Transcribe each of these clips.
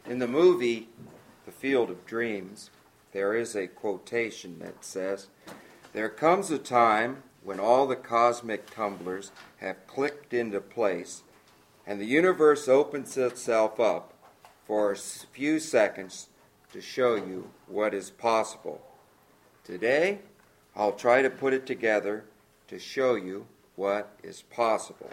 In the movie, The Field of Dreams, there is a quotation that says, "There comes a time when all the cosmic tumblers have clicked into place and the universe opens itself up for a few seconds to show you what is possible. Today, I'll try to put it together to show you what is possible."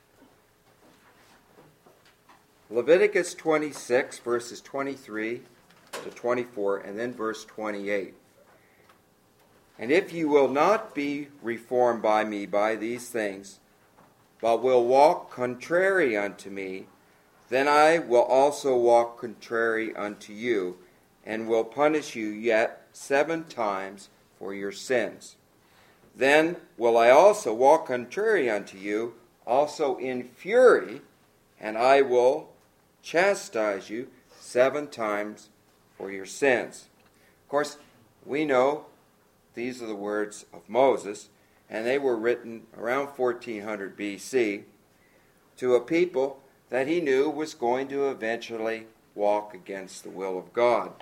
Leviticus 26, verses 23 to 24, and then verse 28. "And if you will not be reformed by me by these things, but will walk contrary unto me, then I will also walk contrary unto you, and will punish you yet 7 times for your sins. Then will I also walk contrary unto you, also in fury, and I will chastise you 7 times for your sins." Of course, we know these are the words of Moses, and they were written around 1400 BC to a people that he knew was going to eventually walk against the will of God.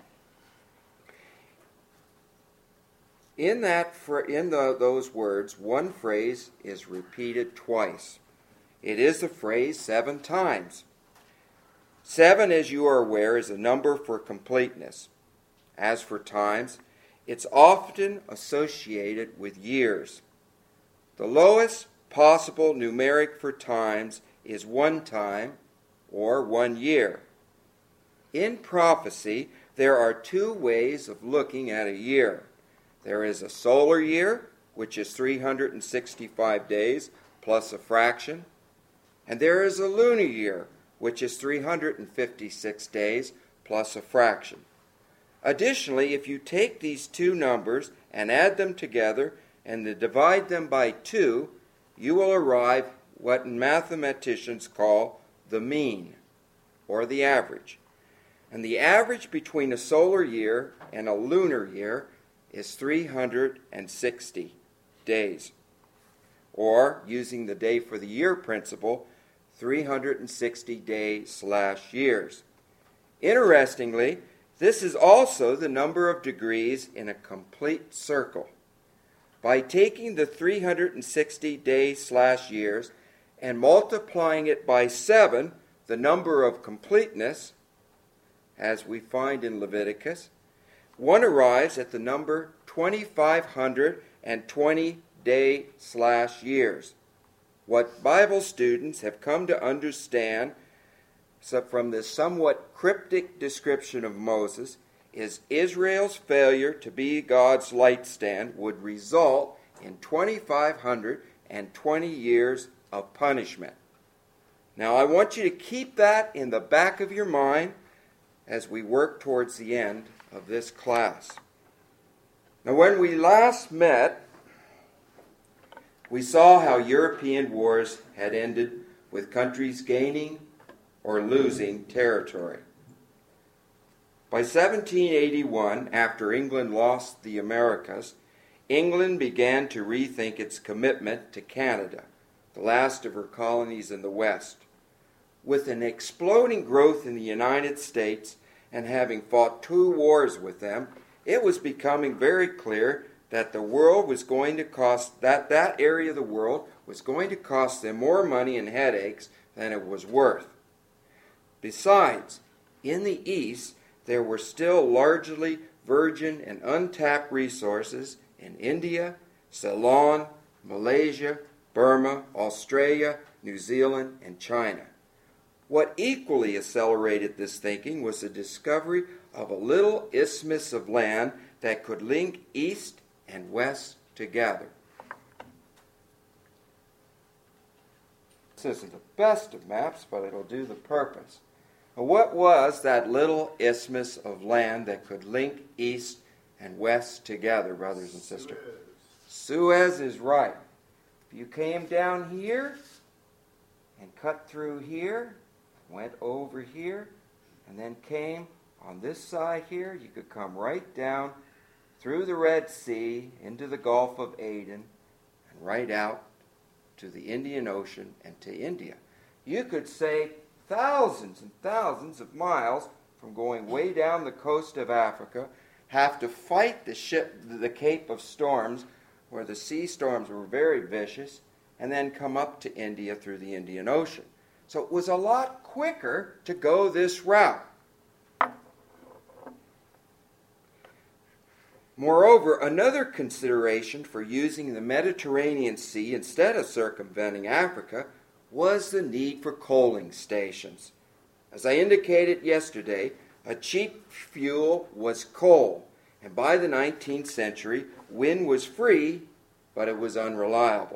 In those words, one phrase is repeated twice. It is the phrase 7 times. 7, as you are aware, is a number for completeness. As for times, it's often associated with years. The lowest possible numeric for times is 1 time, or 1 year. In prophecy, there are 2 ways of looking at a year. There is a solar year, which is 365 days plus a fraction, and there is a lunar year, which is 356 days plus a fraction. Additionally, if you take these 2 numbers and add them together and divide them by 2, you will arrive what mathematicians call the mean, or the average. And the average between a solar year and a lunar year is 360 days. Or, using the day for the year principle, 360 days/years. Interestingly, this is also the number of degrees in a complete circle. By taking the 360 days/years and multiplying it by 7, the number of completeness, as we find in Leviticus, one arrives at the number 2,520 days/years. What Bible students have come to understand from this somewhat cryptic description of Moses is Israel's failure to be God's light stand would result in 2,520 years of punishment. Now, I want you to keep that in the back of your mind as we work towards the end of this class. Now, when we last met, we saw how European wars had ended with countries gaining or losing territory. By 1781, after England lost the Americas, England began to rethink its commitment to Canada, the last of her colonies in the West. With an exploding growth in the United States and having fought 2 wars with them, it was becoming very clear that the world was going to cost, that area of the world was going to cost them more money and headaches than it was worth. Besides, in the East, there were still largely virgin and untapped resources in India, Ceylon, Malaysia, Burma, Australia, New Zealand, and China. What equally accelerated this thinking was the discovery of a little isthmus of land that could link East and West together. This isn't the best of maps, but it'll do the purpose. Now, what was that little isthmus of land that could link East and West together, brothers and sisters? Suez is right. If you came down here and cut through here, went over here, and then came on this side here, you could come right down through the Red Sea into the Gulf of Aden and right out to the Indian Ocean and to India. You could save thousands and thousands of miles from going way down the coast of Africa, have to fight the Cape of Storms, where the sea storms were very vicious, and then come up to India through the Indian Ocean. So it was a lot quicker to go this route. Moreover, another consideration for using the Mediterranean Sea instead of circumventing Africa was the need for coaling stations. As I indicated yesterday, a cheap fuel was coal, and by the 19th century, wind was free, but it was unreliable.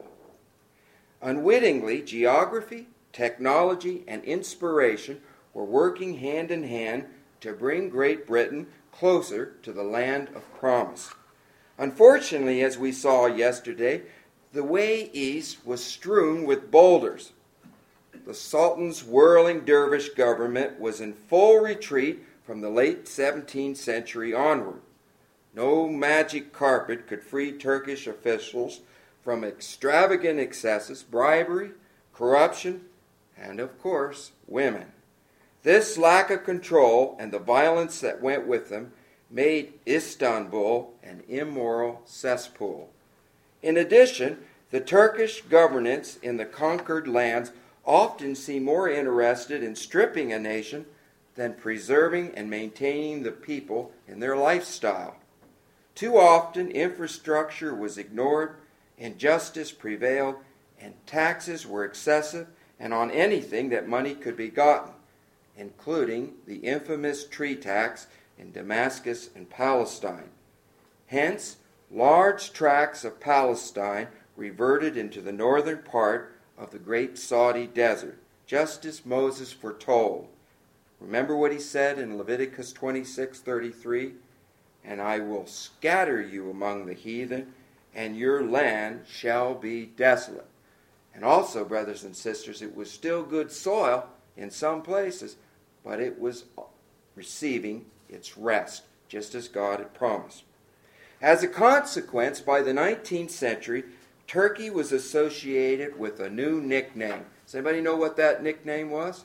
Unwittingly, geography, technology, and inspiration were working hand in hand to bring Great Britain closer to the land of promise. Unfortunately, as we saw yesterday, the way east was strewn with boulders. The Sultan's whirling dervish government was in full retreat from the late 17th century onward. No magic carpet could free Turkish officials from extravagant excesses, bribery, corruption, and, of course, women. This lack of control and the violence that went with them made Istanbul an immoral cesspool. In addition, the Turkish governance in the conquered lands often seemed more interested in stripping a nation than preserving and maintaining the people in their lifestyle. Too often, infrastructure was ignored, injustice prevailed, and taxes were excessive and on anything that money could be gotten, including the infamous tree tax in Damascus and Palestine. Hence, large tracts of Palestine reverted into the northern part of the great Saudi desert, just as Moses foretold. Remember what he said in Leviticus 26:33? "And I will scatter you among the heathen, and your land shall be desolate." And also, brothers and sisters, it was still good soil in some places, but it was receiving its rest, just as God had promised. As a consequence, by the 19th century, Turkey was associated with a new nickname. Does anybody know what that nickname was?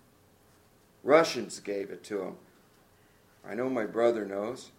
Russians gave it to them. I know my brother knows.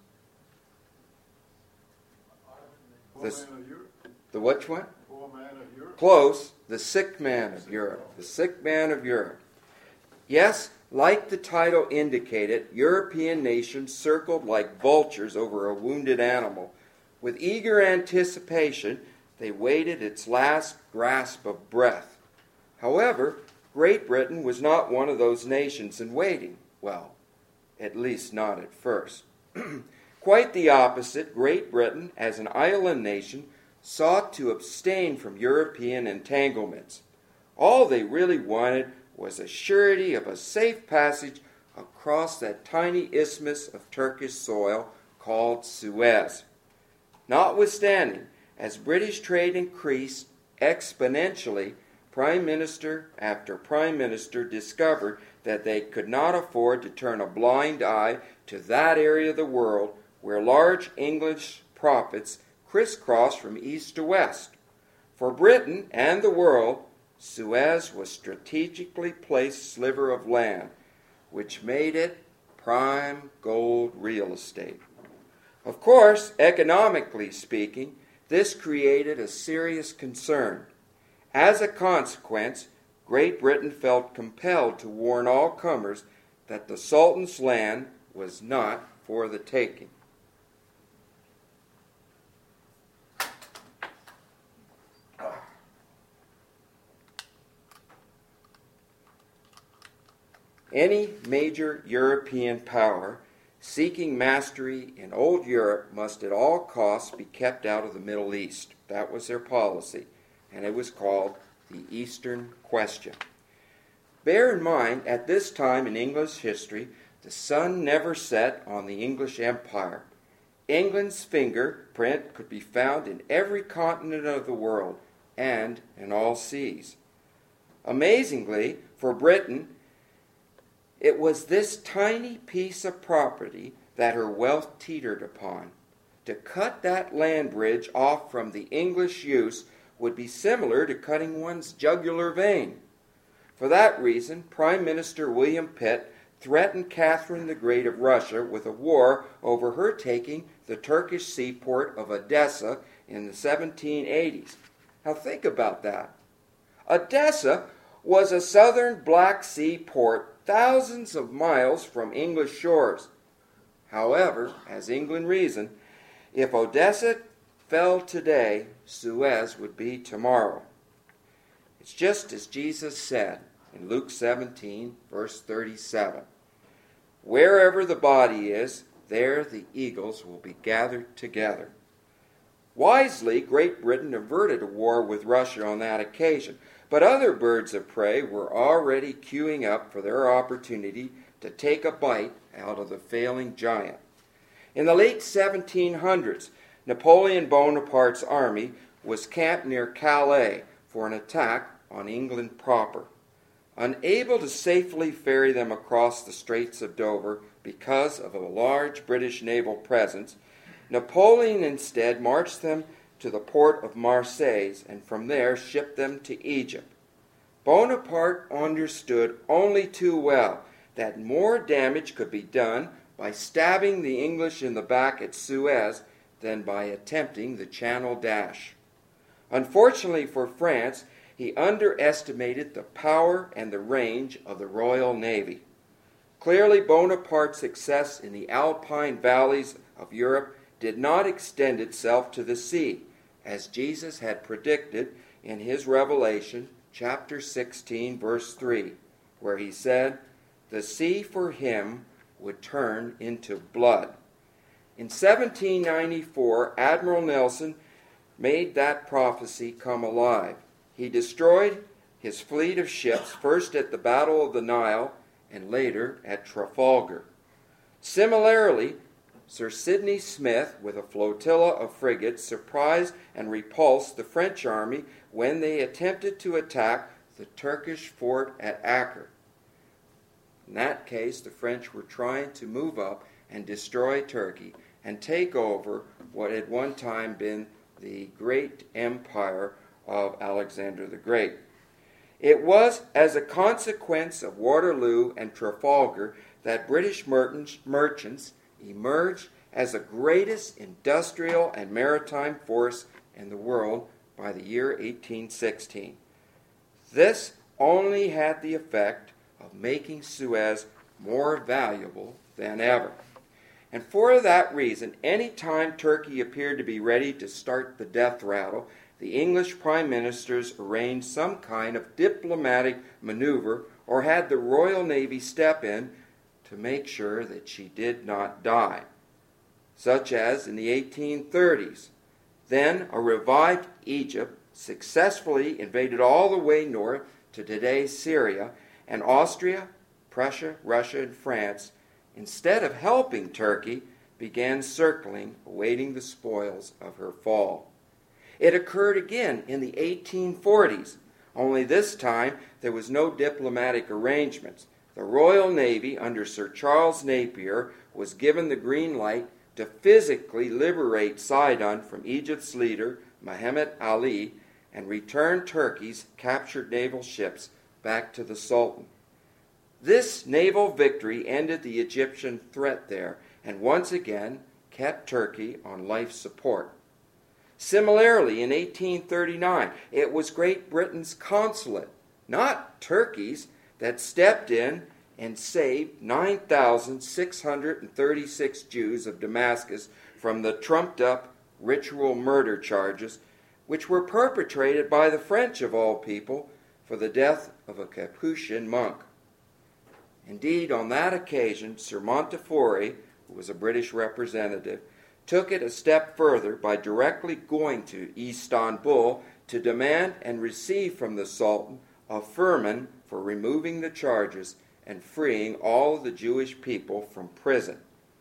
The which one? Close. The sick man of Europe. The sick man of Europe. Yes, like the title indicated, European nations circled like vultures over a wounded animal. With eager anticipation, they waited its last grasp of breath. However, Great Britain was not one of those nations in waiting. Well, at least not at first. Quite the opposite, Great Britain, as an island nation, sought to abstain from European entanglements. All they really wanted was a surety of a safe passage across that tiny isthmus of Turkish soil called Suez. Notwithstanding, as British trade increased exponentially, Prime Minister after Prime Minister discovered that they could not afford to turn a blind eye to that area of the world where large English profits crisscrossed from east to west. For Britain and the world, Suez was strategically placed sliver of land, which made it prime gold real estate. Of course, economically speaking, this created a serious concern. As a consequence, Great Britain felt compelled to warn all comers that the Sultan's land was not for the taking. Any major European power seeking mastery in old Europe must at all costs be kept out of the Middle East. That was their policy, and it was called the Eastern Question. Bear in mind, at this time in English history, the sun never set on the English Empire. England's fingerprint could be found in every continent of the world and in all seas. Amazingly, for Britain, it was this tiny piece of property that her wealth teetered upon. To cut that land bridge off from the English use would be similar to cutting one's jugular vein. For that reason, Prime Minister William Pitt threatened Catherine the Great of Russia with a war over her taking the Turkish seaport of Odessa in the 1780s. Now think about that. Odessa was a southern Black Sea port thousands of miles from English shores. However, as England reasoned, if Odessa fell today, Suez would be tomorrow. It's just as Jesus said in Luke 17, verse 37. Wherever the body is, there the eagles will be gathered together. Wisely, Great Britain averted a war with Russia on that occasion, but other birds of prey were already queuing up for their opportunity to take a bite out of the failing giant. In the late 1700s, Napoleon Bonaparte's army was camped near Calais for an attack on England proper. Unable to safely ferry them across the Straits of Dover because of a large British naval presence, Napoleon instead marched them to the port of Marseilles and from there shipped them to Egypt. Bonaparte understood only too well that more damage could be done by stabbing the English in the back at Suez than by attempting the Channel Dash. Unfortunately for France, he underestimated the power and the range of the Royal Navy. Clearly, Bonaparte's success in the Alpine valleys of Europe did not extend itself to the sea, as Jesus had predicted in his Revelation, chapter 16, verse 3, where he said, "The sea for him would turn into blood." In 1794, Admiral Nelson made that prophecy come alive. He destroyed his fleet of ships, first at the Battle of the Nile and later at Trafalgar. Similarly, Sir Sidney Smith, with a flotilla of frigates, surprised and repulsed the French army when they attempted to attack the Turkish fort at Acre. In that case, the French were trying to move up and destroy Turkey and take over what had one time been the great empire of Alexander the Great. It was as a consequence of Waterloo and Trafalgar that British merchants emerged as the greatest industrial and maritime force in the world by the year 1816. This only had the effect of making Suez more valuable than ever. And for that reason, any time Turkey appeared to be ready to start the death rattle, the English prime ministers arranged some kind of diplomatic maneuver or had the Royal Navy step in to make sure that she did not die, such as in the 1830s. Then a revived Egypt successfully invaded all the way north to today's Syria, and Austria, Prussia, Russia, and France, instead of helping Turkey, began circling, awaiting the spoils of her fall. It occurred again in the 1840s, only this time there was no diplomatic arrangements. The Royal Navy under Sir Charles Napier was given the green light to physically liberate Sidon from Egypt's leader, Muhammad Ali, and return Turkey's captured naval ships back to the Sultan. This naval victory ended the Egyptian threat there and once again kept Turkey on life support. Similarly, in 1839, it was Great Britain's consulate, not Turkey's, that stepped in and saved 9,636 Jews of Damascus from the trumped-up ritual murder charges, which were perpetrated by the French of all people for the death of a Capuchin monk. Indeed, on that occasion, Sir Montefiore, who was a British representative, took it a step further by directly going to Istanbul to demand and receive from the Sultan a firman for removing the charges and freeing all the Jewish people from prison.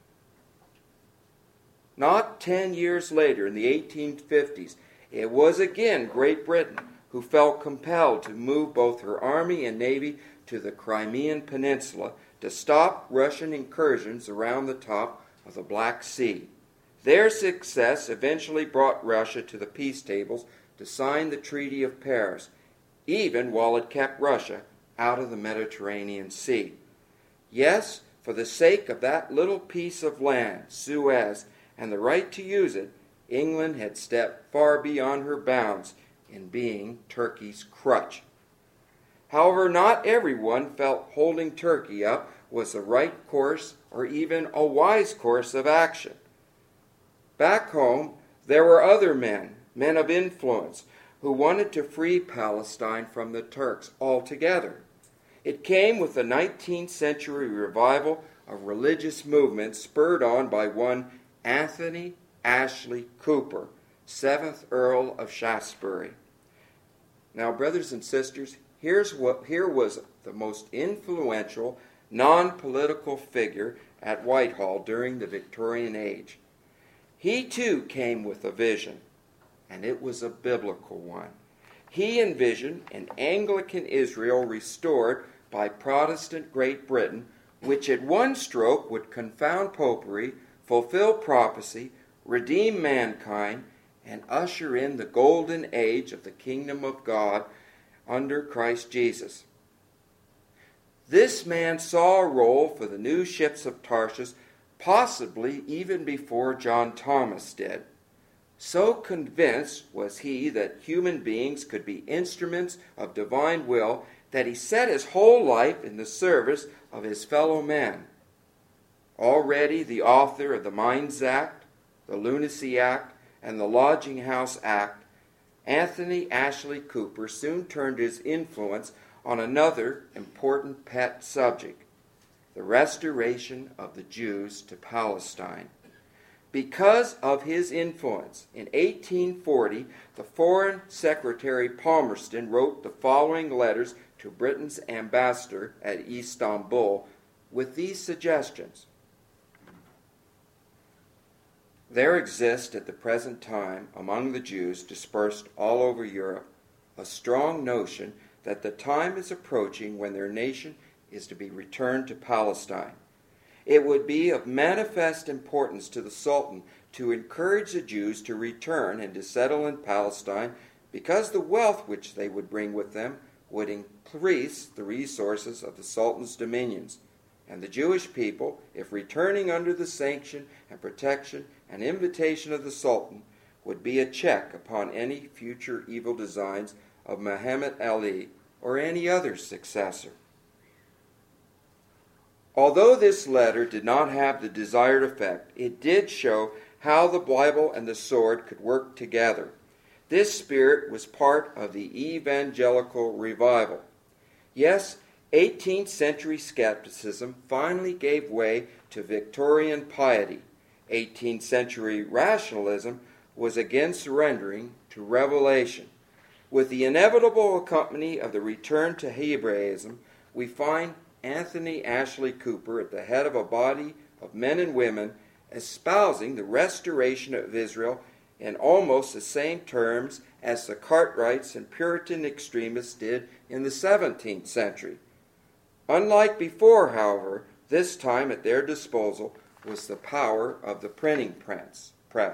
Not 10 years later, in the 1850s, it was again Great Britain who felt compelled to move both her army and navy to the Crimean Peninsula to stop Russian incursions around the top of the Black Sea. Their success eventually brought Russia to the peace tables to sign the Treaty of Paris, even while it kept Russia out of the Mediterranean Sea. Yes, for the sake of that little piece of land, Suez, and the right to use it, England had stepped far beyond her bounds in being Turkey's crutch. However, not everyone felt holding Turkey up was the right course or even a wise course of action. Back home, there were other men of influence, who wanted to free Palestine from the Turks altogether. It came with the 19th century revival of religious movements spurred on by one Anthony Ashley Cooper, 7th Earl of Shaftesbury. Now, brothers and sisters, here was the most influential non-political figure at Whitehall during the Victorian age. He too came with a vision, and it was a biblical one. He envisioned an Anglican Israel restored by Protestant Great Britain, which at one stroke would confound popery, fulfill prophecy, redeem mankind, and usher in the golden age of the kingdom of God under Christ Jesus. This man saw a role for the new ships of Tarshish, possibly even before John Thomas did. So convinced was he that human beings could be instruments of divine will that he set his whole life in the service of his fellow men. Already the author of the Mines Act, the Lunacy Act, and the Lodging House Act, Anthony Ashley Cooper soon turned his influence on another important pet subject, the restoration of the Jews to Palestine. Because of his influence, in 1840, the Foreign Secretary Palmerston wrote the following letters to Britain's ambassador at Istanbul with these suggestions. There exists at the present time among the Jews dispersed all over Europe a strong notion that the time is approaching when their nation is to be returned to Palestine. It would be of manifest importance to the Sultan to encourage the Jews to return and to settle in Palestine, because the wealth which they would bring with them would increase the resources of the Sultan's dominions. And the Jewish people, if returning under the sanction and protection and invitation of the Sultan, would be a check upon any future evil designs of Muhammad Ali or any other successor. Although this letter did not have the desired effect, it did show how the Bible and the sword could work together. This spirit was part of the evangelical revival. Yes, 18th century skepticism finally gave way to Victorian piety. 18th century rationalism was again surrendering to revelation. With the inevitable accompaniment of the return to Hebraism, we find Anthony Ashley Cooper at the head of a body of men and women espousing the restoration of Israel in almost the same terms as the Cartwrights and Puritan extremists did in the 17th century. Unlike before, however, this time at their disposal was the power of the printing press.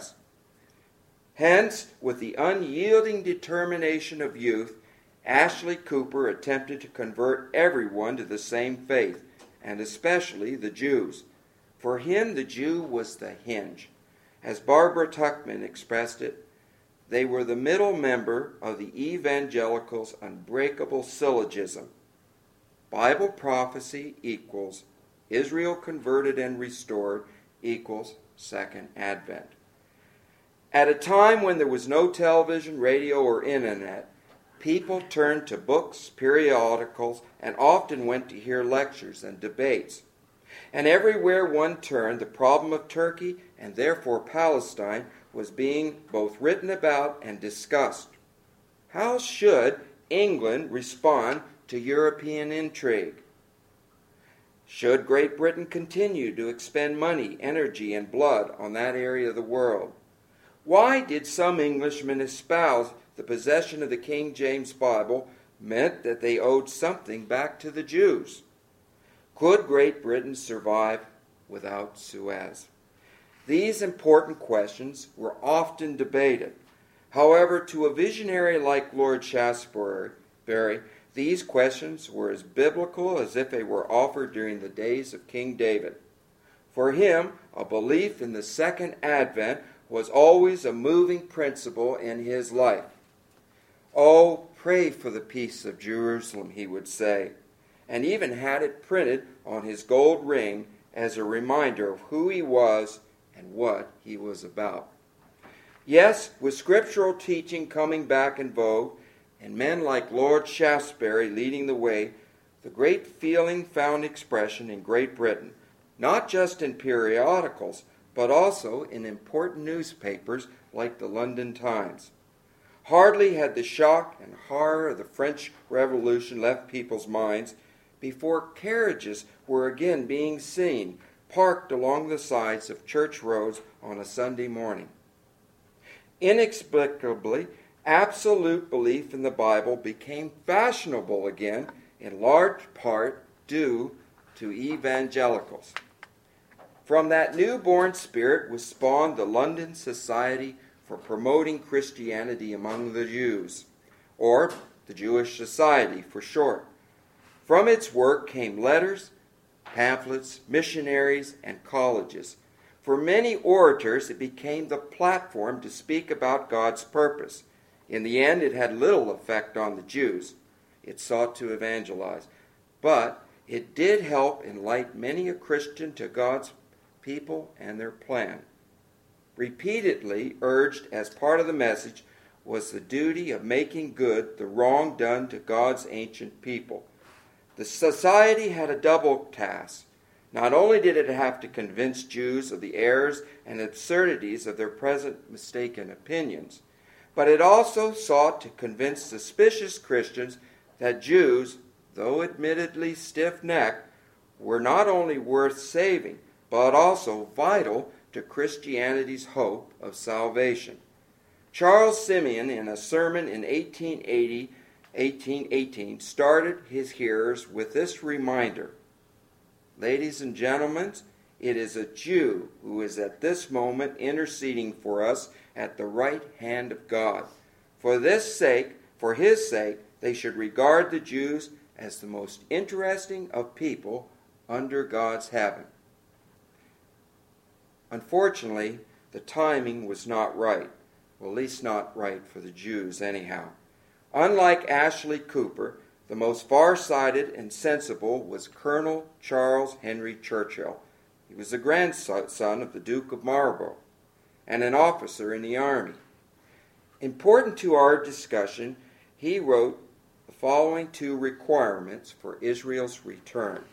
Hence, with the unyielding determination of youth, Ashley Cooper attempted to convert everyone to the same faith, and especially the Jews. For him, the Jew was the hinge. As Barbara Tuchman expressed it, they were the middle member of the evangelicals' unbreakable syllogism. Bible prophecy equals Israel converted and restored equals Second Advent. At a time when there was no television, radio, or internet, people turned to books, periodicals, and often went to hear lectures and debates. And everywhere one turned, the problem of Turkey, and therefore Palestine, was being both written about and discussed. How should England respond to European intrigue? Should Great Britain continue to expend money, energy, and blood on that area of the world? Why did some Englishmen espouse the possession of the King James Bible meant that they owed something back to the Jews? Could Great Britain survive without Suez? These important questions were often debated. However, to a visionary like Lord Shaftesbury, These questions were as biblical as if they were offered during the days of King David. For him, a belief in the second advent was always a moving principle in his life. "Oh, pray for the peace of Jerusalem," he would say, and even had it printed on his gold ring as a reminder of who he was and what he was about. Yes, with scriptural teaching coming back in vogue, and men like Lord Shaftesbury leading the way, the great feeling found expression in Great Britain, not just in periodicals, but also in important newspapers like the London Times. Hardly had the shock and horror of the French Revolution left people's minds before carriages were again being seen parked along the sides of church roads on a Sunday morning. Inexplicably, absolute belief in the Bible became fashionable again, in large part due to evangelicals. From that newborn spirit was spawned the London Society for Promoting Christianity Among the Jews, or the Jewish Society for short. From its work came letters, pamphlets, missionaries, and colleges. For many orators, it became the platform to speak about God's purpose. In the end, it had little effect on the Jews. It sought to evangelize. But it did help enlighten many a Christian to God's people and their plan. Repeatedly urged as part of the message was the duty of making good the wrong done to God's ancient people. The society had a double task. Not only did it have to convince Jews of the errors and absurdities of their present mistaken opinions, but it also sought to convince suspicious Christians that Jews, though admittedly stiff-necked, were not only worth saving, but also vital to Christianity's hope of salvation. Charles Simeon, in a sermon in 1818, started his hearers with this reminder: "Ladies and gentlemen, it is a Jew who is at this moment interceding for us at the right hand of God. For his sake, they should regard the Jews as the most interesting of people under God's heaven." Unfortunately, the timing was not right. Well, at least not right for the Jews anyhow. Unlike Ashley Cooper, the most far-sighted and sensible was Colonel Charles Henry Churchill. He was the grandson of the Duke of Marlborough and an officer in the army. Important to our discussion, he wrote the following two requirements for Israel's return.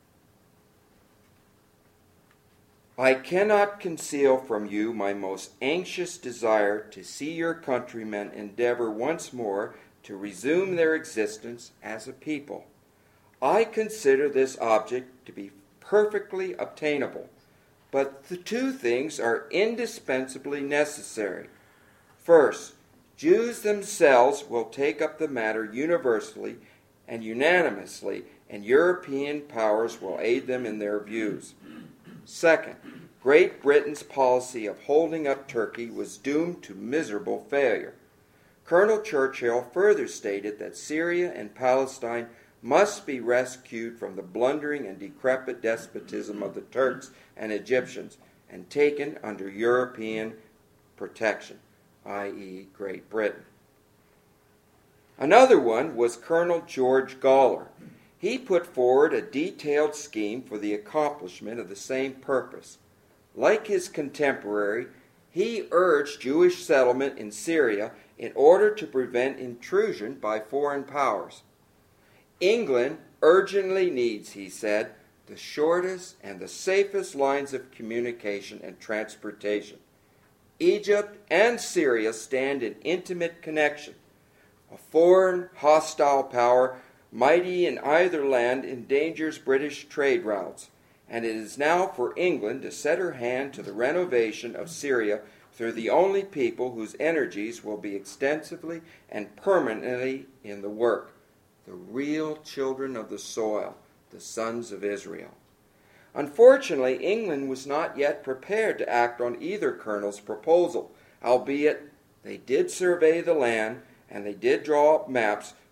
"I cannot conceal from you my most anxious desire to see your countrymen endeavor once more to resume their existence as a people. I consider this object to be perfectly obtainable, but the two things are indispensably necessary. First, Jews themselves will take up the matter universally and unanimously, and European powers will aid them in their views. Second, Great Britain's policy of holding up Turkey was doomed to miserable failure. Colonel Churchill further stated that Syria and Palestine must be rescued from the blundering and decrepit despotism of the Turks and Egyptians and taken under European protection, i.e. Great Britain. Another one was Colonel George Gawler. He put forward a detailed scheme for the accomplishment of the same purpose. Like his contemporary, he urged Jewish settlement in Syria in order to prevent intrusion by foreign powers. England urgently needs, he said, the shortest and the safest lines of communication and transportation. Egypt and Syria stand in intimate connection. A foreign, hostile power, mighty in either land, endangers British trade routes, and it is now for England to set her hand to the renovation of Syria through the only people whose energies will be extensively and permanently in the work, the real children of the soil, the sons of Israel. Unfortunately, England was not yet prepared to act on either colonel's proposal, albeit they did survey the land and they did draw up maps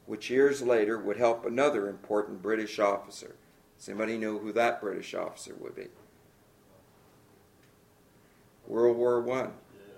which years later would help another important British officer. Does anybody know who that British officer would be? World War I.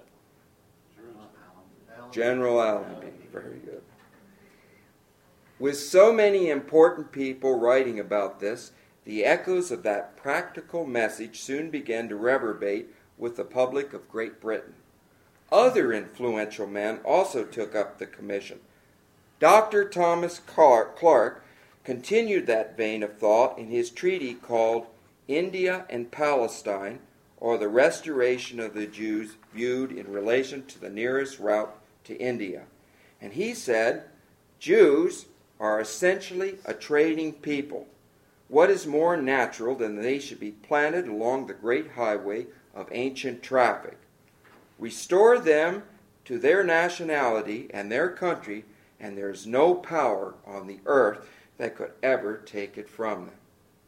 General Allenby. Very good. With so many important people writing about this, the echoes of that practical message soon began to reverberate with the public of Great Britain. Other influential men also took up the commission. Dr. Thomas Clark continued that vein of thought in his treatise called India and Palestine, or the Restoration of the Jews Viewed in Relation to the Nearest Route to India. And he said, Jews are essentially a trading people. What is more natural than they should be planted along the great highway of ancient traffic? Restore them to their nationality and their country, and there is no power on the earth that could ever take it from them.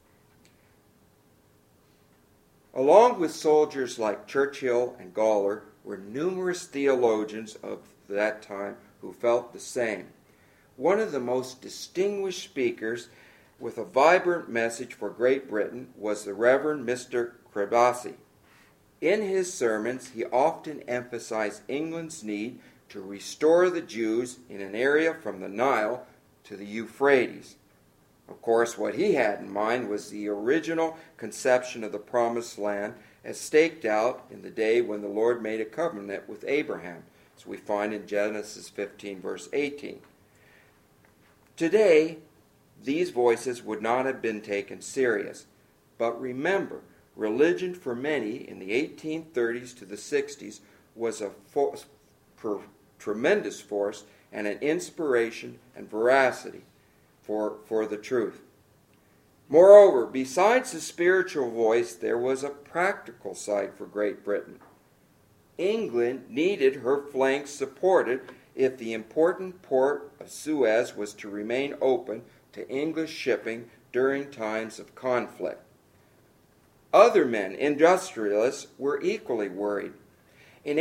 Along with soldiers like Churchill and Gawler were numerous theologians of that time who felt the same. One of the most distinguished speakers with a vibrant message for Great Britain was the Reverend Mr. Crebassy. In his sermons, he often emphasized England's need to restore the Jews in an area from the Nile to the Euphrates. Of course, what he had in mind was the original conception of the Promised Land as staked out in the day when the Lord made a covenant with Abraham, as we find in Genesis 15, verse 18. Today, these voices would not have been taken serious. But remember, religion for many in the 1830s to the 60s was a tremendous force and an inspiration and veracity for the truth. Moreover, besides the spiritual voice, there was a practical side for Great Britain. England needed her flanks supported if the important port of Suez was to remain open to English shipping during times of conflict. Other men, industrialists, were equally worried. In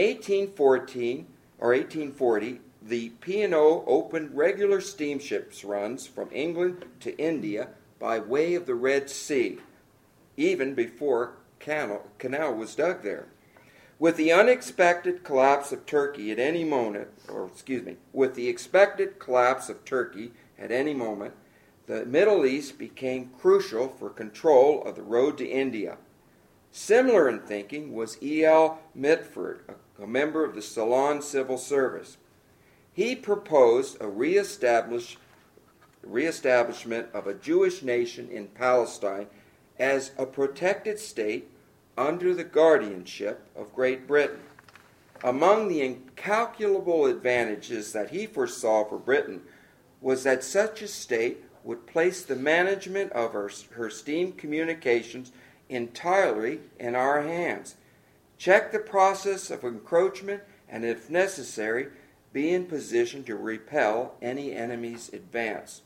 1840, the P&O opened regular steamships runs from England to India by way of the Red Sea, even before canal was dug there. With the expected collapse of Turkey at any moment, the Middle East became crucial for control of the road to India. Similar in thinking was E.L. Mitford, a member of the Ceylon Civil Service. He proposed a reestablishment of a Jewish nation in Palestine as a protected state under the guardianship of Great Britain. Among the incalculable advantages that he foresaw for Britain was that such a state would place the management of her steam communications entirely in our hands, check the process of encroachment, and if necessary, be in position to repel any enemy's advance.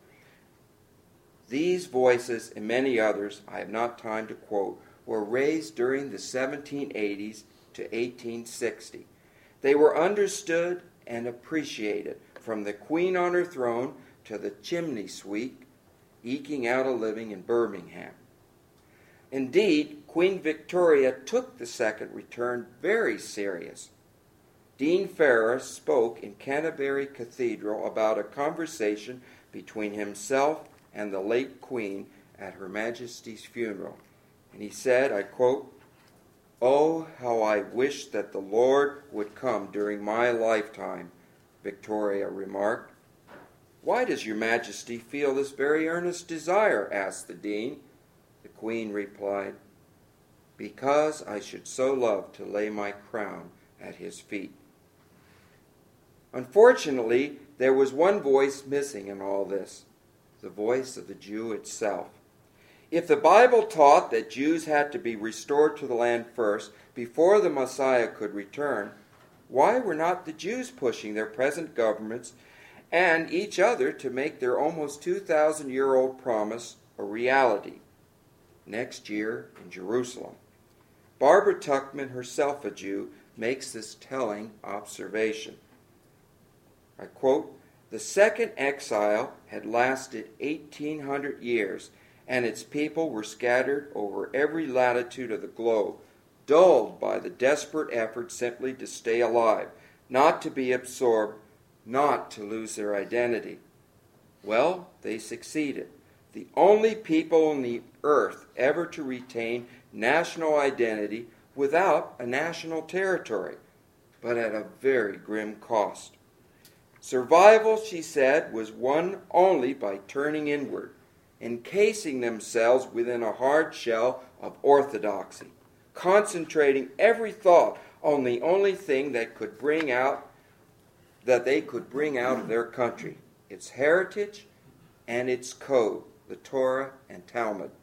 These voices and many others I have not time to quote were raised during the 1780s to 1860. They were understood and appreciated from the Queen on her throne to the chimney sweep eking out a living in Birmingham. Indeed, Queen Victoria took the second return very serious. Dean Ferris spoke in Canterbury Cathedral about a conversation between himself and the late Queen at Her Majesty's funeral. And he said, I quote, "Oh, how I wish that the Lord would come during my lifetime," Victoria remarked. "Why does your Majesty feel this very earnest desire?" asked the Dean. The Queen replied, "Because I should so love to lay my crown at his feet." Unfortunately, there was one voice missing in all this, the voice of the Jew itself. If the Bible taught that Jews had to be restored to the land first before the Messiah could return, why were not the Jews pushing their present governments and each other to make their almost 2,000-year-old promise a reality? Next year in Jerusalem. Barbara Tuchman, herself a Jew, makes this telling observation. I quote, The second exile had lasted 1,800 years, and its people were scattered over every latitude of the globe, dulled by the desperate effort simply to stay alive, not to be absorbed, not to lose their identity. Well, they succeeded. The only people on the earth ever to retain national identity without a national territory, but at a very grim cost. Survival, she said, was won only by turning inward, encasing themselves within a hard shell of orthodoxy, concentrating every thought on the only thing that they could bring out of their country, its heritage and its code, the Torah and Talmud.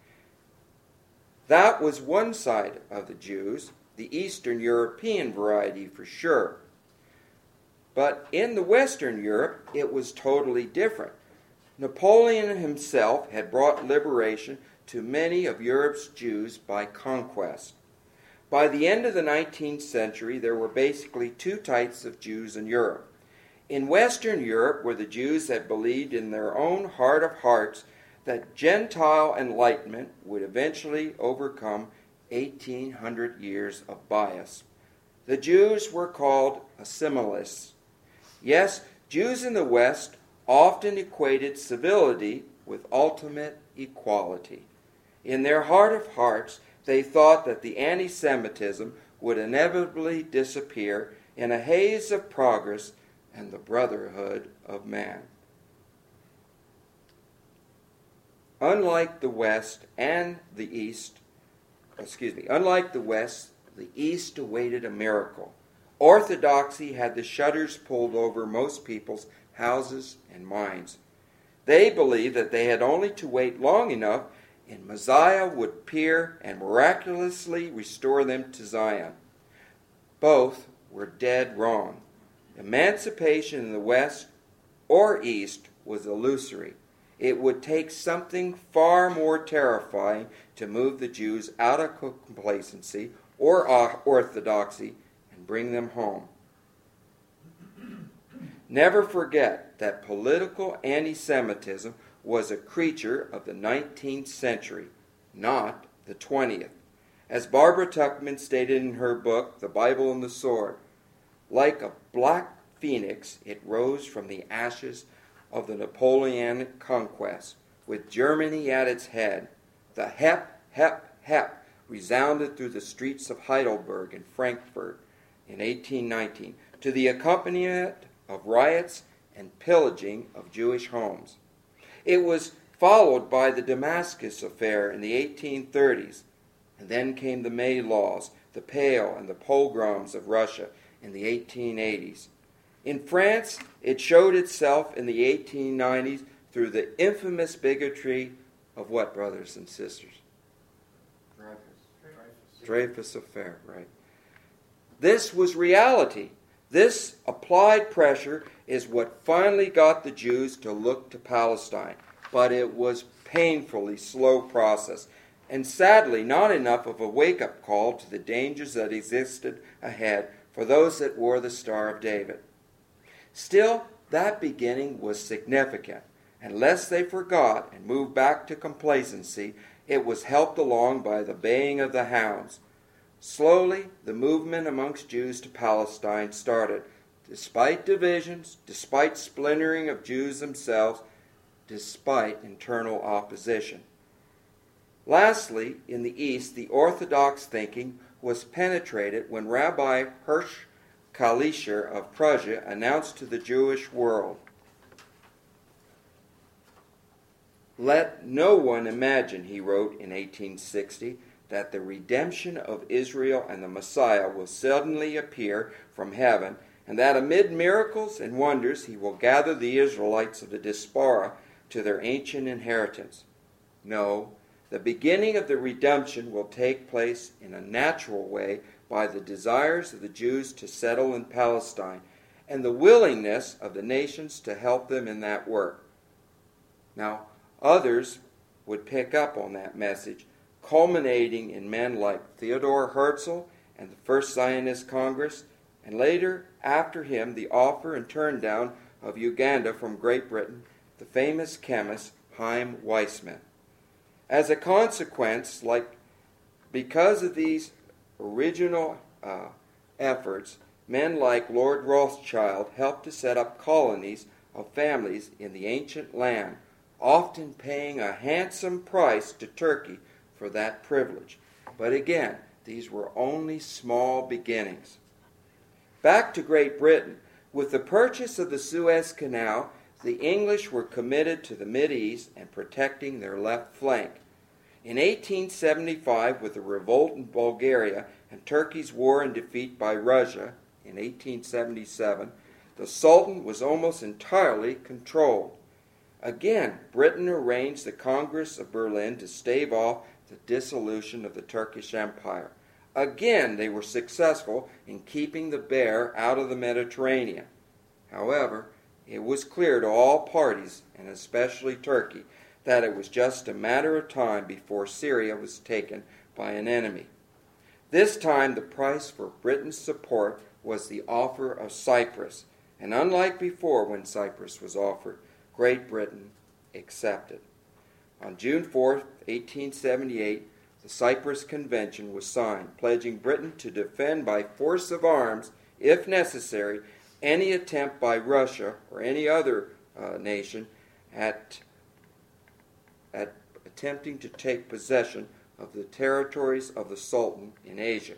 That was one side of the Jews, the Eastern European variety for sure. But in the Western Europe, it was totally different. Napoleon himself had brought liberation to many of Europe's Jews by conquest. By the end of the 19th century, there were basically two types of Jews in Europe. In Western Europe were the Jews that believed in their own heart of hearts that Gentile enlightenment would eventually overcome 1,800 years of bias. The Jews were called assimilists. Yes, Jews in the West often equated civility with ultimate equality. In their heart of hearts, they thought that the anti-Semitism would inevitably disappear in a haze of progress and the brotherhood of man. Unlike the West, the East awaited a miracle. Orthodoxy had the shutters pulled over most people's houses and minds. They believed that they had only to wait long enough and Messiah would appear and miraculously restore them to Zion. Both were dead wrong. Emancipation in the West or East was illusory. It would take something far more terrifying to move the Jews out of complacency or orthodoxy and bring them home. Never forget that political anti-Semitism was a creature of the 19th century, not the 20th. As Barbara Tuchman stated in her book, The Bible and the Sword, like a black phoenix, it rose from the ashes of the Napoleonic conquest, with Germany at its head. The hep, hep, hep resounded through the streets of Heidelberg and Frankfurt in 1819, to the accompaniment of riots and pillaging of Jewish homes. It was followed by the Damascus affair in the 1830s, and then came the May Laws, the Pale, and the pogroms of Russia in the 1880s. In France, it showed itself in the 1890s through the infamous bigotry of what, brothers and sisters? Dreyfus Affair, right. This was reality. This applied pressure is what finally got the Jews to look to Palestine, but it was painfully slow process, and sadly not enough of a wake-up call to the dangers that existed ahead for those that wore the Star of David. Still, that beginning was significant, and lest they forgot and moved back to complacency, it was helped along by the baying of the hounds. Slowly, the movement amongst Jews to Palestine started, despite divisions, despite splintering of Jews themselves, despite internal opposition. Lastly, in the East, the Orthodox thinking was penetrated when Rabbi Hirsch Kalischer of Prussia announced to the Jewish world, "Let no one imagine," he wrote in 1860, "that the redemption of Israel and the Messiah will suddenly appear from heaven, and that amid miracles and wonders he will gather the Israelites of the diaspora to their ancient inheritance. No, the beginning of the redemption will take place in a natural way by the desires of the Jews to settle in Palestine and the willingness of the nations to help them in that work." Now, others would pick up on that message, culminating in men like Theodor Herzl and the First Zionist Congress, and later, after him, the offer and turn down of Uganda from Great Britain, the famous chemist Chaim Weizmann. As a consequence, because of these original efforts, men like Lord Rothschild helped to set up colonies of families in the ancient land, often paying a handsome price to Turkey for that privilege. But again, these were only small beginnings. Back to Great Britain, with the purchase of the Suez Canal, the English were committed to the Mideast and protecting their left flank. In 1875, with the revolt in Bulgaria and Turkey's war and defeat by Russia in 1877, the Sultan was almost entirely controlled. Again, Britain arranged the Congress of Berlin to stave off the dissolution of the Turkish Empire. Again, they were successful in keeping the bear out of the Mediterranean. However, it was clear to all parties, and especially Turkey, that it was just a matter of time before Syria was taken by an enemy. This time, the price for Britain's support was the offer of Cyprus, and unlike before when Cyprus was offered, Great Britain accepted. On June 4, 1878, the Cyprus Convention was signed, pledging Britain to defend by force of arms, if necessary, any attempt by Russia or any other nation at attempting to take possession of the territories of the Sultan in Asia.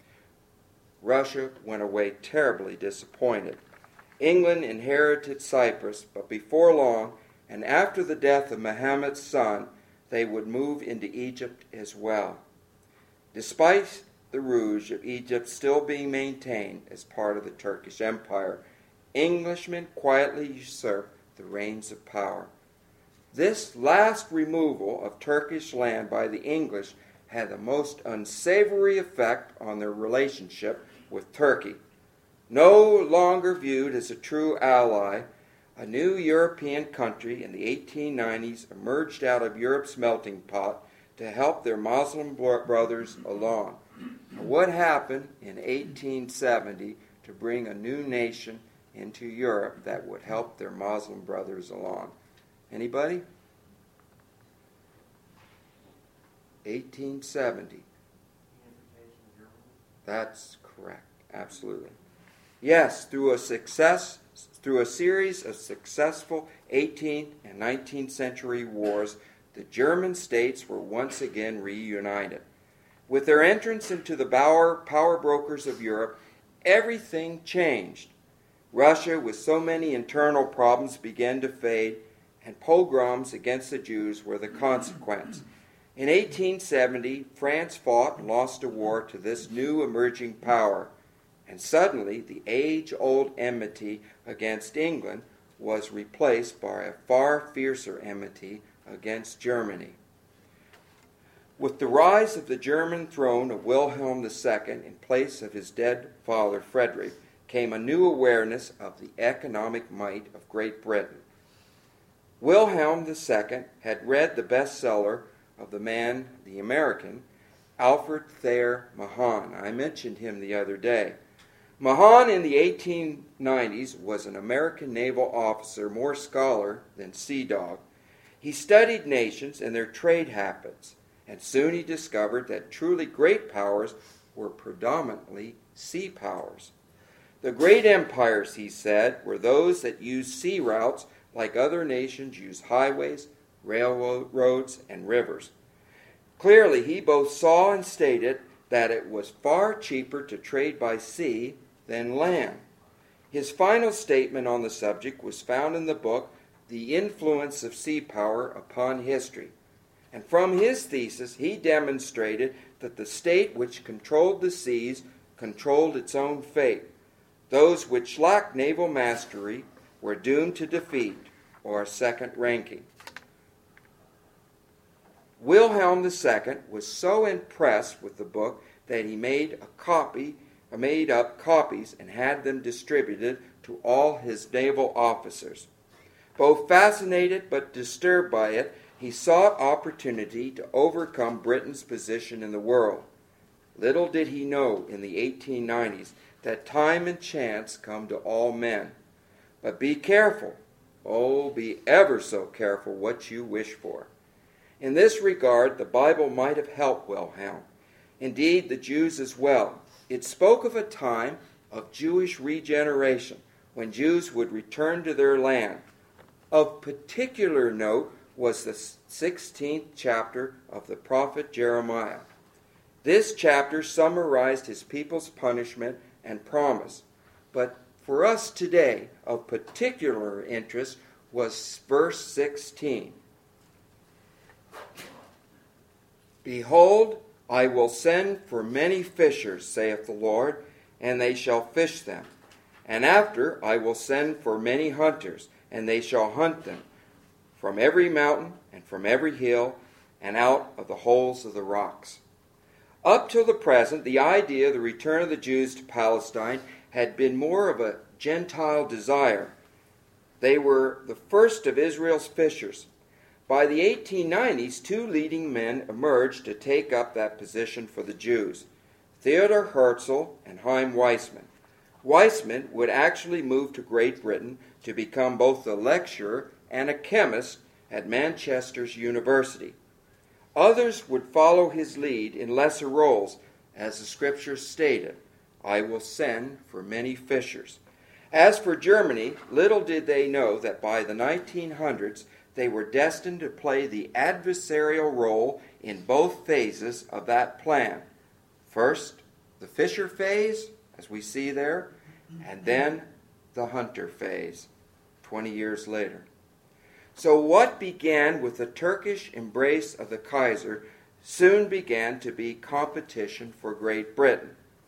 Russia went away terribly disappointed. England inherited Cyprus, but before long, and after the death of Muhammad's son, they would move into Egypt as well. Despite the rouge of Egypt still being maintained as part of the Turkish Empire, Englishmen quietly usurped the reins of power. This last removal of Turkish land by the English had the most unsavory effect on their relationship with Turkey. No longer viewed as a true ally, a new European country in the 1890s emerged out of Europe's melting pot to help their Muslim brothers along. What happened in 1870 to bring a new nation into Europe that would help their Muslim brothers along? Anybody? 1870. That's correct. Absolutely. Yes, through a series of successful 18th and 19th century wars, the German states were once again reunited. With their entrance into the power brokers of Europe, everything changed. Russia, with so many internal problems, began to fade, and pogroms against the Jews were the consequence. In 1870, France fought and lost a war to this new emerging power, and suddenly the age-old enmity against England was replaced by a far fiercer enmity against Germany. With the rise of the German throne of Wilhelm II in place of his dead father Frederick, came a new awareness of the economic might of Great Britain. Wilhelm II had read the bestseller of the American, Alfred Thayer Mahan. I mentioned him the other day. Mahan in the 1890s was an American naval officer, more scholar than sea dog. He studied nations and their trade habits, and soon he discovered that truly great powers were predominantly sea powers. The great empires, he said, were those that used sea routes like other nations use highways, railroads, and rivers. Clearly, he both saw and stated that it was far cheaper to trade by sea than land. His final statement on the subject was found in the book, The Influence of Sea Power Upon History. And from his thesis, he demonstrated that the state which controlled the seas controlled its own fate. Those which lacked naval mastery were doomed to defeat or a second ranking. Wilhelm II was so impressed with the book that he made up copies and had them distributed to all his naval officers. Both fascinated but disturbed by it, he sought opportunity to overcome Britain's position in the world. Little did he know in the 1890s that time and chance come to all men. But be careful, oh, be ever so careful what you wish for. In this regard, the Bible might have helped Wilhelm. Indeed, the Jews as well. It spoke of a time of Jewish regeneration, when Jews would return to their land. Of particular note was the 16th chapter of the prophet Jeremiah. This chapter summarized his people's punishment and promise. But for us today, of particular interest was verse 16. Behold, I will send for many fishers, saith the Lord, and they shall fish them. And after I will send for many hunters, and they shall hunt them from every mountain and from every hill and out of the holes of the rocks. Up till the present, the idea of the return of the Jews to Palestine had been more of a Gentile desire. They were the first of Israel's fishers. By the 1890s, two leading men emerged to take up that position for the Jews, Theodor Herzl and Chaim Weizmann. Weizmann would actually move to Great Britain to become both a lecturer and a chemist at Manchester's University. Others would follow his lead in lesser roles, as the Scriptures stated, I will send for many fishers. As for Germany, little did they know that by the 1900s they were destined to play the adversarial role in both phases of that plan. First, the fisher phase, as we see there, and then the hunter phase, 20 years later. So what began with the Turkish embrace of the Kaiser soon began to be competition for Great Britain.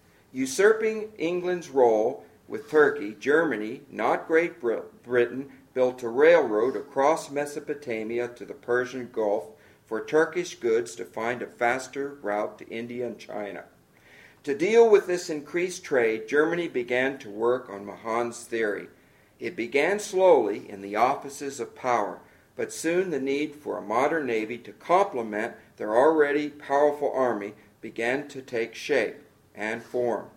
Usurping England's role with Turkey, Germany, not Great Britain, built a railroad across Mesopotamia to the Persian Gulf for Turkish goods to find a faster route to India and China. To deal with this increased trade, Germany began to work on Mahon's theory. It began slowly in the offices of power, but soon the need for a modern navy to complement their already powerful army began to take shape and form.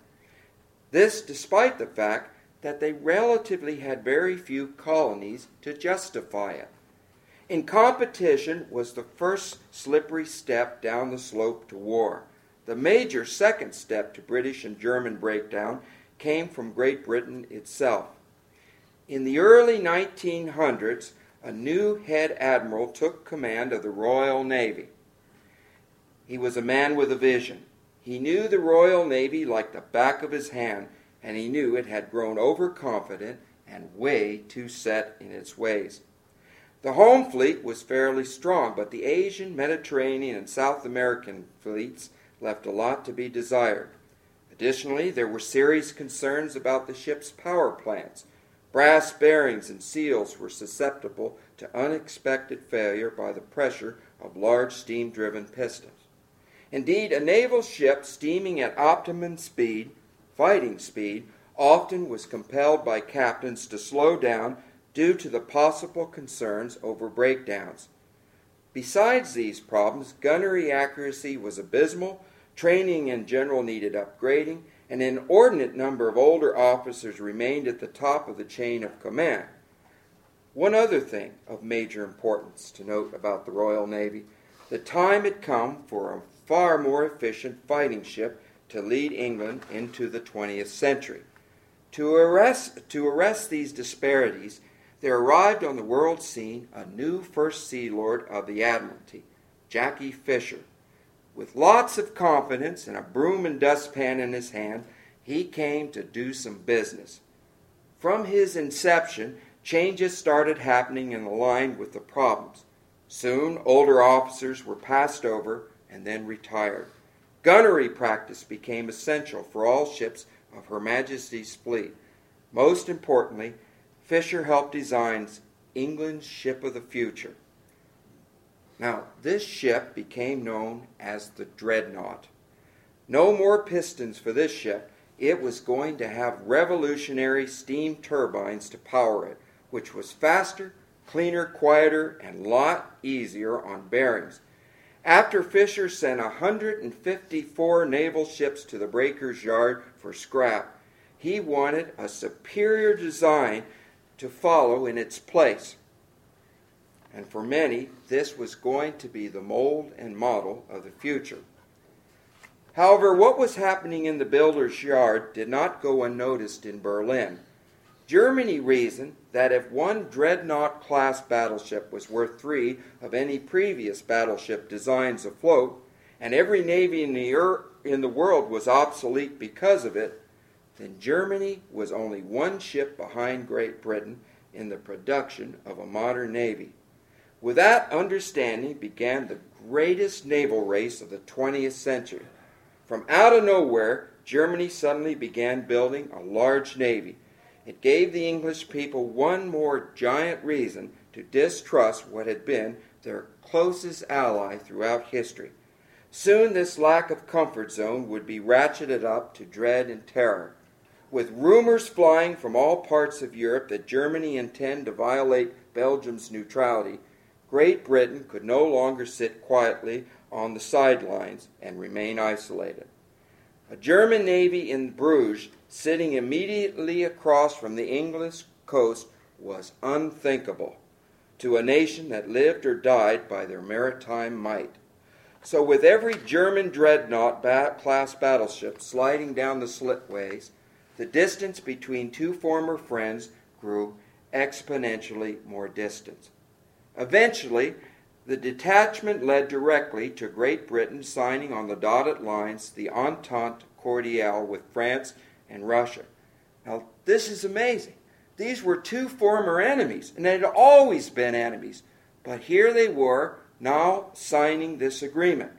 This despite the fact that they relatively had very few colonies to justify it. In competition was the first slippery step down the slope to war. The major second step to British and German breakdown came from Great Britain itself. In the early 1900s, a new head admiral took command of the Royal Navy. He was a man with a vision. He knew the Royal Navy like the back of his hand, and he knew it had grown overconfident and way too set in its ways. The home fleet was fairly strong, but the Asian, Mediterranean, and South American fleets left a lot to be desired. Additionally, there were serious concerns about the ship's power plants. Brass bearings and seals were susceptible to unexpected failure by the pressure of large steam-driven pistons. Indeed, a naval ship steaming at optimum speed, fighting speed, often was compelled by captains to slow down due to the possible concerns over breakdowns. Besides these problems, gunnery accuracy was abysmal, training in general needed upgrading, and an inordinate number of older officers remained at the top of the chain of command. One other thing of major importance to note about the Royal Navy, the time had come for a far more efficient fighting ship to lead England into the 20th century. To arrest these disparities, there arrived on the world scene a new First Sea Lord of the Admiralty, Jackie Fisher. With lots of confidence and a broom and dustpan in his hand, he came to do some business. From his inception, changes started happening in line with the problems. Soon, older officers were passed over and then retired. Gunnery practice became essential for all ships of Her Majesty's fleet. Most importantly, Fisher helped design England's ship of the future. Now, this ship became known as the Dreadnought. No more pistons for this ship. It was going to have revolutionary steam turbines to power it, which was faster, cleaner, quieter, and a lot easier on bearings. After Fisher sent 154 naval ships to the breaker's yard for scrap, he wanted a superior design to follow in its place. And for many, this was going to be the mold and model of the future. However, what was happening in the builder's yard did not go unnoticed in Berlin. Germany reasoned that if one dreadnought-class battleship was worth 3 of any previous battleship designs afloat, and every navy in the world was obsolete because of it, then Germany was only one ship behind Great Britain in the production of a modern navy. With that understanding began the greatest naval race of the 20th century. From out of nowhere, Germany suddenly began building a large navy. It gave the English people one more giant reason to distrust what had been their closest ally throughout history. Soon this lack of comfort zone would be ratcheted up to dread and terror. With rumors flying from all parts of Europe that Germany intended to violate Belgium's neutrality, Great Britain could no longer sit quietly on the sidelines and remain isolated. A German navy in Bruges, sitting immediately across from the English coast, was unthinkable to a nation that lived or died by their maritime might. So with every German dreadnought-class battleship sliding down the slipways, the distance between two former friends grew exponentially more distant. Eventually, the detachment led directly to Great Britain signing on the dotted lines the Entente Cordiale with France and Russia. Now, this is amazing. These were two former enemies, and they had always been enemies. But here they were, now signing this agreement.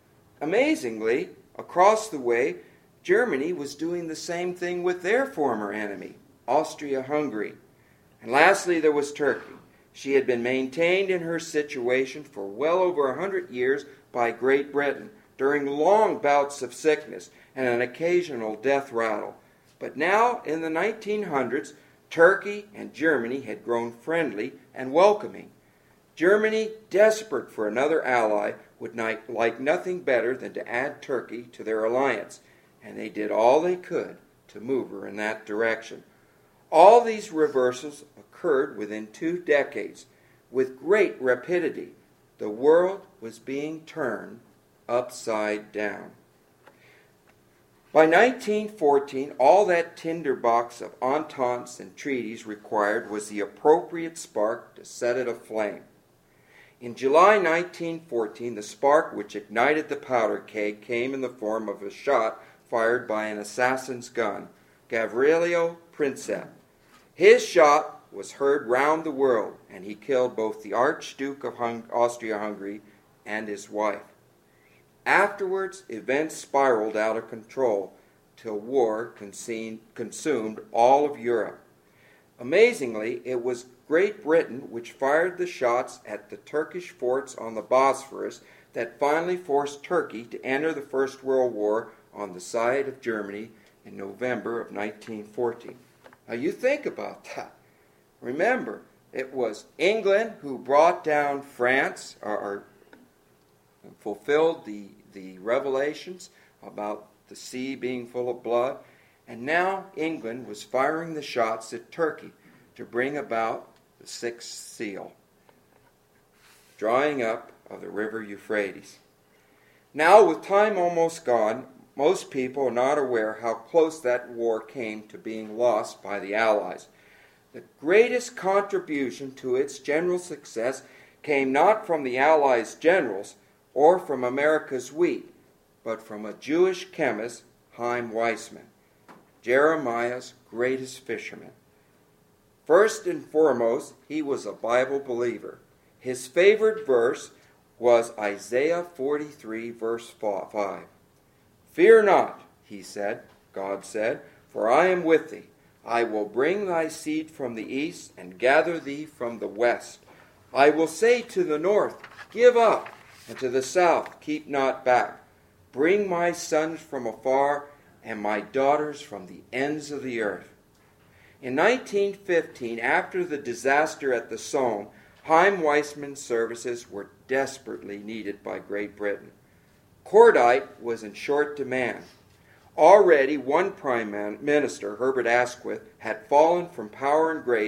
Amazingly, across the way, Germany was doing the same thing with their former enemy, Austria-Hungary. And lastly, there was Turkey. She had been maintained in her situation for well over 100 years by Great Britain during long bouts of sickness and an occasional death rattle. But now, in the 1900s, Turkey and Germany had grown friendly and welcoming. Germany, desperate for another ally, would like nothing better than to add Turkey to their alliance, and they did all they could to move her in that direction. All these reversals occurred within 2 decades. With great rapidity, the world was being turned upside down. By 1914, all that tinderbox of ententes and treaties required was the appropriate spark to set it aflame. In July 1914, the spark which ignited the powder keg came in the form of a shot fired by an assassin's gun, Gavrilo Princip. His shot was heard round the world, and he killed both the Archduke of Austria-Hungary and his wife. Afterwards, events spiraled out of control till war consumed all of Europe. Amazingly, it was Great Britain which fired the shots at the Turkish forts on the Bosphorus that finally forced Turkey to enter the First World War on the side of Germany in November of 1914. Now you think about that. Remember, it was England who brought down France, or fulfilled the revelations about the sea being full of blood, and now England was firing the shots at Turkey to bring about the sixth seal, drying up of the river Euphrates. Now, with time almost gone, most people are not aware how close that war came to being lost by the Allies. The greatest contribution to its general success came not from the Allies' generals or from America's wheat, but from a Jewish chemist, Chaim Weizmann, Jeremiah's greatest fisherman. First and foremost, he was a Bible believer. His favorite verse was Isaiah 43, verse 5. "Fear not," he said, God said, "for I am with thee. I will bring thy seed from the east and gather thee from the west. I will say to the north, give up, and to the south, keep not back. Bring my sons from afar and my daughters from the ends of the earth." In 1915, after the disaster at the Somme, Chaim Weizmann's services were desperately needed by Great Britain. Cordite was in short demand. Already one Prime Minister, Herbert Asquith, had fallen from power and grace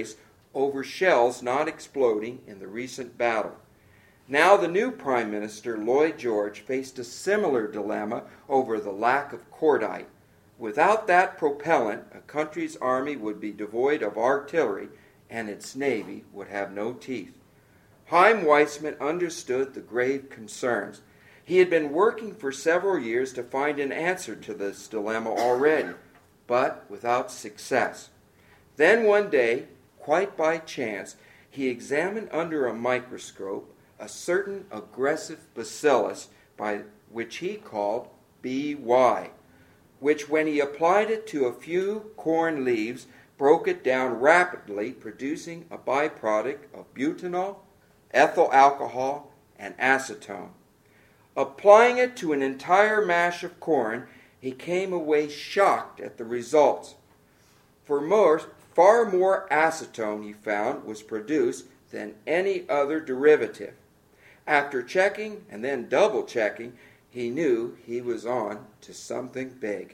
over shells not exploding in the recent battle. Now the new Prime Minister, Lloyd George, faced a similar dilemma over the lack of cordite. Without that propellant, a country's army would be devoid of artillery and its navy would have no teeth. Chaim Weizmann understood the grave concerns. He had been working for several years to find an answer to this dilemma already, but without success. Then one day, quite by chance, he examined under a microscope a certain aggressive bacillus by which he called BY, which when he applied it to a few corn leaves, broke it down rapidly, producing a byproduct of butanol, ethyl alcohol, and acetone. Applying it to an entire mash of corn, he came away shocked at the results. Far more acetone, he found, was produced than any other derivative. After checking and then double-checking, he knew he was on to something big.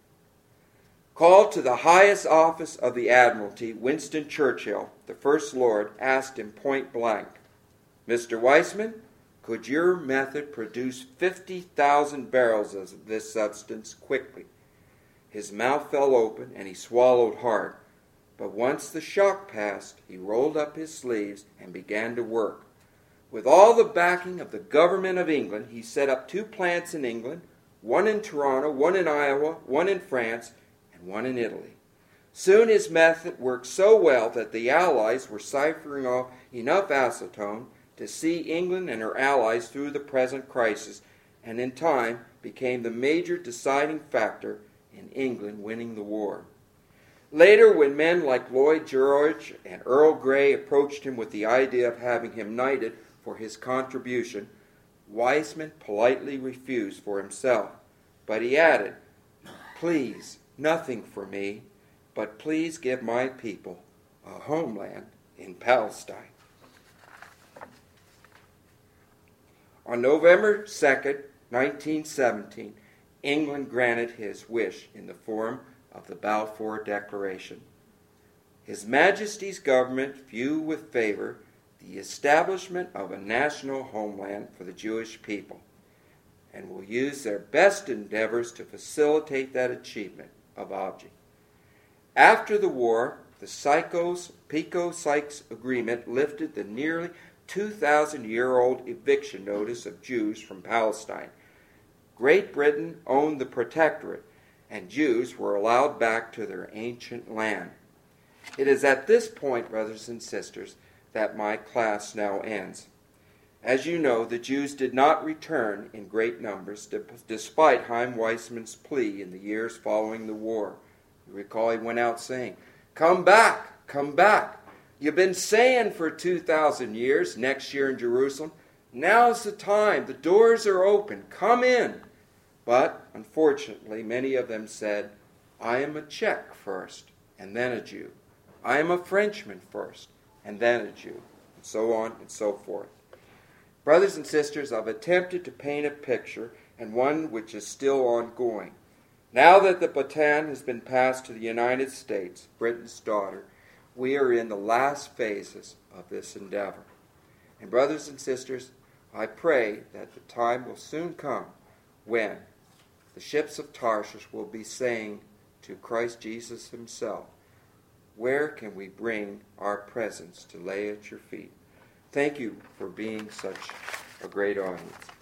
Called to the highest office of the Admiralty, Winston Churchill, the First Lord, asked him point blank, "Mr. Weizmann, could your method produce 50,000 barrels of this substance quickly?" His mouth fell open and he swallowed hard. But once the shock passed, he rolled up his sleeves and began to work. With all the backing of the government of England, he set up 2 plants in England, one in Toronto, one in Iowa, one in France, and one in Italy. Soon his method worked so well that the Allies were ciphering off enough acetone to see England and her allies through the present crisis, and in time became the major deciding factor in England winning the war. Later, when men like Lloyd George and Earl Grey approached him with the idea of having him knighted for his contribution, Weizmann politely refused for himself. But he added, "Please, nothing for me, but please give my people a homeland in Palestine." On November 2nd, 1917, England granted his wish in the form of the Balfour Declaration. His Majesty's government viewed with favor the establishment of a national homeland for the Jewish people, and will use their best endeavors to facilitate that achievement of object. After the war, the Picot-Sykes Agreement lifted the nearly 2,000-year-old eviction notice of Jews from Palestine. Great Britain owned the protectorate, and Jews were allowed back to their ancient land. It is at this point, brothers and sisters, that my class now ends. As you know, the Jews did not return in great numbers, despite Chaim Weizmann's plea in the years following the war. You recall he went out saying, "Come back, come back. You've been saying for 2,000 years, next year in Jerusalem, now's the time, the doors are open, come in." But, unfortunately, many of them said, "I am a Czech first, and then a Jew. I am a Frenchman first, and then a Jew," and so on and so forth. Brothers and sisters, I've attempted to paint a picture, and one which is still ongoing. Now that the baton has been passed to the United States, Britain's daughter, we are in the last phases of this endeavor. And brothers and sisters, I pray that the time will soon come when the ships of Tarshish will be saying to Christ Jesus himself, "Where can we bring our presents to lay at your feet?" Thank you for being such a great audience.